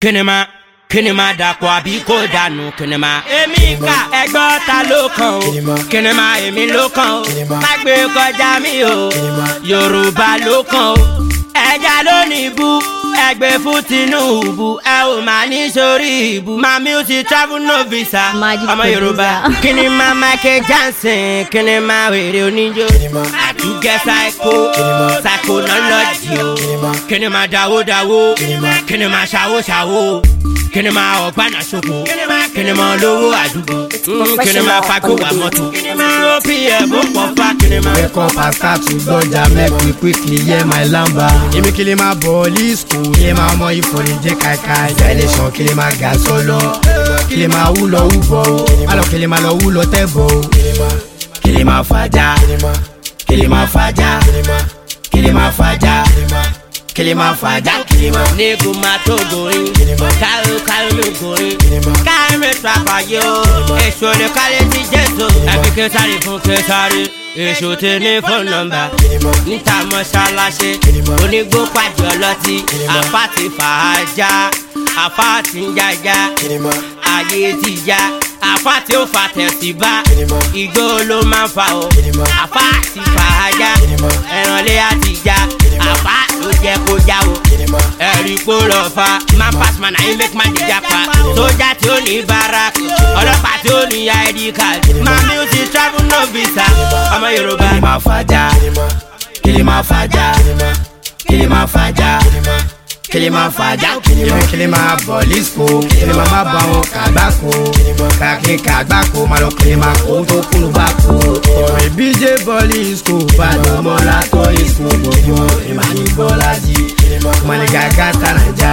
Kinema dàpọ̀ àbí kò dànù kinema. Èmi kà ẹgbọ́n ta ló kàn o. Kinema èmi ló kàn o. Má gbé kọjá mi o. Yorùbá ló kàn o. Ẹja ló ní ibú. Ẹgbẹ́ fún Tinubu. Ẹ ò máa ní sórí ibú. My music travel no visa. Ọmọ Yorùbá. Kinema Michael Jackson. Kinema wèrè oníjó. Àtúgẹ́ psycho knowledge o. Kinema dáwó. Kinema ṣàwó. Kinema ọ̀gbánà ṣoko. Kinema lówó àdúgbò. Kinema fagbó wà mọ́tò. OPM ó pọ̀ fa kinema. Wake up and start to dodge make we quickly hear my lamba. Èmi Kilema Boys school. Kilema ọmọ ìfọ̀nìjẹ́ kàkà. Election Kilema ga solo. Kilema wúlọ wúbọ̀ o. Alọ Kilema lọ wúlọ tẹ́bọ̀ o. Kilema fàjà. Kilema fàjà. Kilema fàjà. Kilema fàjà. Nígbò máa tó gorin. Káró ló gorin. Kárí mi tó àpàyè o. Èso ni kálí ti Jésù. Ẹbí Késárì fún Késárì. Èso ti ní fóònù nọ́mbà. Níta mọ́ṣáláṣí. Onígbó pàdé ọlọ́tí. Àfá ti fàájà. Àfá ti ń jájá. Ayé ti já. Àfá tí ó fa tẹ̀sí bá. Igbó ló máa ń fa o. Àfá ti fàájà. Ẹ̀rànlé àti já. Àfá ló jẹ́ kó já o. Ẹ̀rí kó lọ fa. Man pass man àyè make man dìjà pa. Sójà tí ó ní barak. Ọlọ́pàá tí ó ní ID card. My music travel no visa. Ọmọ Yorùbá. Kilema fàjà. Kilema fàjà. Kilema fàjà. Kilema fàjà. Kilema Boys school. Kilema má bá wọn kàgbákò. Kàkín kàgbákò. Má lọ Kilema kó tó kúlù bá kó. Ọ̀rẹ́ BJ Boys school. Bàdàn mọ́lá tọ́ ìsún gbogbo. Ìmàní Bọ́lájí. Mọ̀lẹ́ gàgà tànàjà.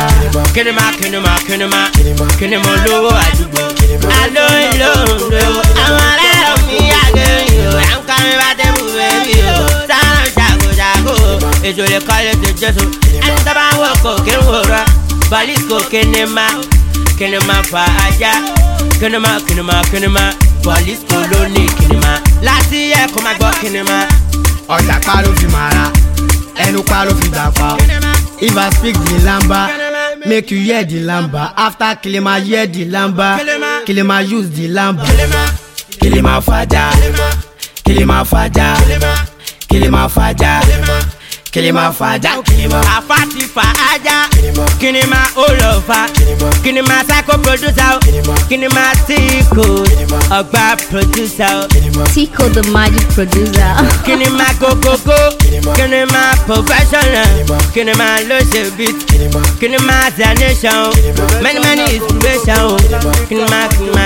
Kinema olówó àdúgbò. Àlọ́ ìlòrò. Àwọn ará mi àgbẹ̀yìn o. À ń kọ́ mi bá tẹ́bù bẹ́bí o. Sáà jago. Èso lè kọ́lé ti Jésù. Ẹni tó bá ń wò kò kí ń wòrán. Boys kò Kinema fàájà. Kinema Boys kò ló ní Kinema. Láti yẹ kó máa gbọ́ Kinema. Ọjà pa ló fi màrà. Ẹnu pa ló fi gbà pa. If I speak the lamba, make you hear the lamba. After Kilema hear the lamba, Kilema use the lamba. Kilema fàjà. Kilema fàjà. Kilema fàjà. Kilema fàjà. Àfá ti fàájà. Kinema olófa. Kinema psycho producer. Kinema Tico. Ọgbà producer. Tico the magic producer. Kinema gogogo. Kinema professional. Kinema ló ṣe beat. Kinema the nation. Many inspiration. Kinema